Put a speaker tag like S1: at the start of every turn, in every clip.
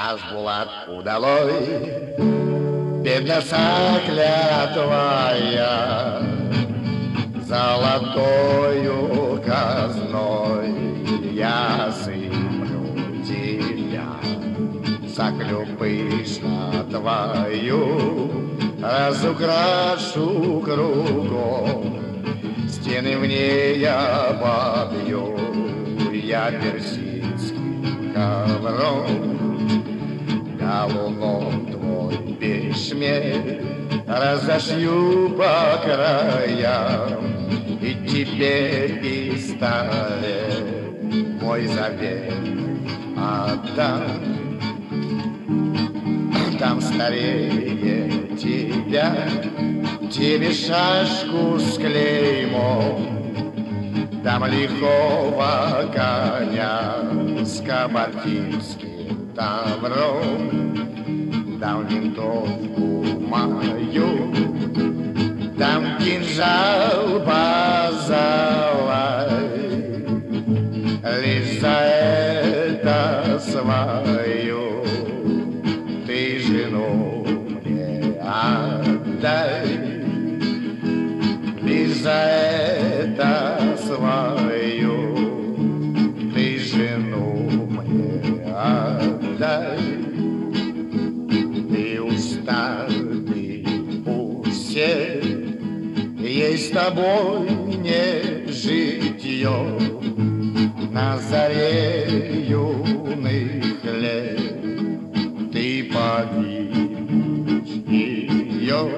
S1: Хасбулат удалой, бедна сакля твоя, золотою казной я сыплю тебя, саклю пышно твою, разукрашу кругом, стены в ней я побью, я персидским ковром, галуном твой бешмет разошью по краям, и тебе пистолет мой завет отдам. Там старее тебя, тебе шашку с клеймом, дам лихого коня с кабардинским тавром, дам винтовку мою, дам кинжал базовый, лишь за это свою ты жену мне отдай, лишь за это свою ты жену мне отдай. Ты усталый усе, ей с тобой не житье, на заре юных лет ты погибнешь ее,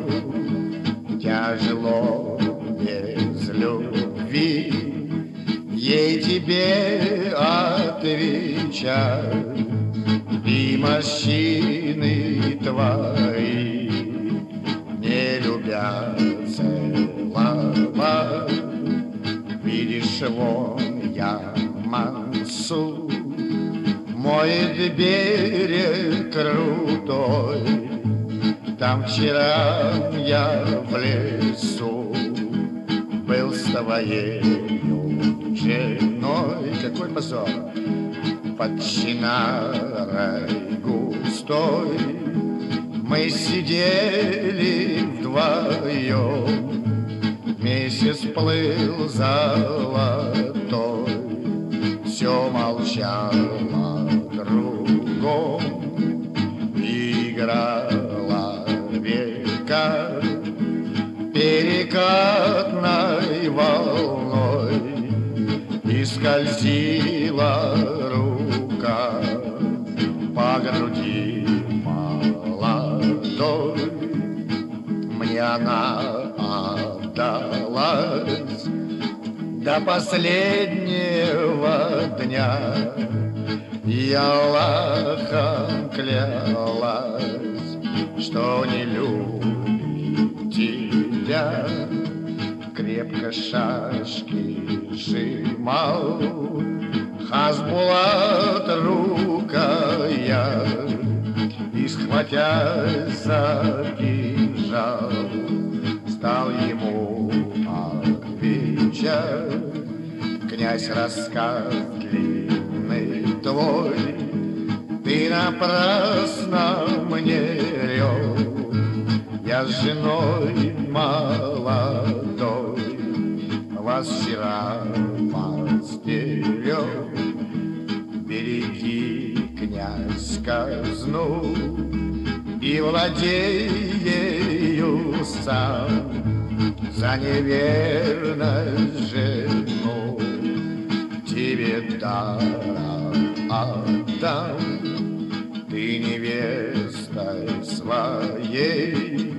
S1: тяжело без любви ей тебе отвечать, и морщины твои не любя целовать. Видишь, вон я мансу, моет берег крутой, там вчера я в лесу был с твоей женой. Какой позор! Под чинарой густой мы сидели вдвоем, месяц плыл золотой, все молчало кругом, играла река перекатной волной, и скользила рука по груди молодой. Мне она отдалась до последнего дня, и Аллахом клялась, что не любит тебя. Крепко шашки сжимал Хасбулат рукоять, и, схватясь за кинжал, стал ему отвечать. Князь, рассказ длинный твой, ты напрасно мне рёк, я с женой молодой вас вчера постерег. Береги, князь, казну и владей ею сам, за неверность жену тебе даром отдам. Ты невестой своей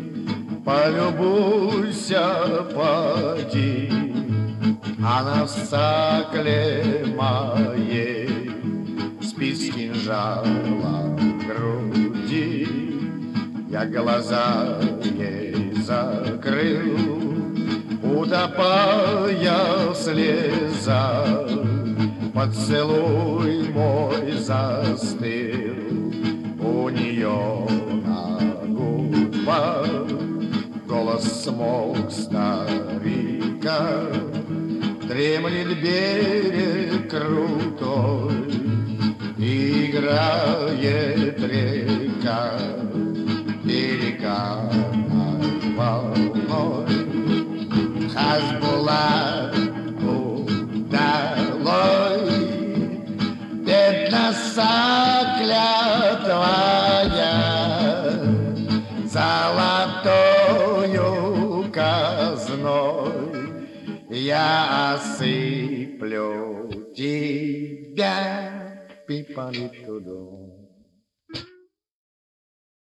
S1: полюбуйся, поди, она в сакле моей спит с кинжалом в груди. Я глаза ей закрыл, утопая в слезах, поцелуй мой застыл у нее на губах. Голос смолк старика, дремлет берег крутой, играет заклятая золотою казной я осыплю тебя, пипалитуду.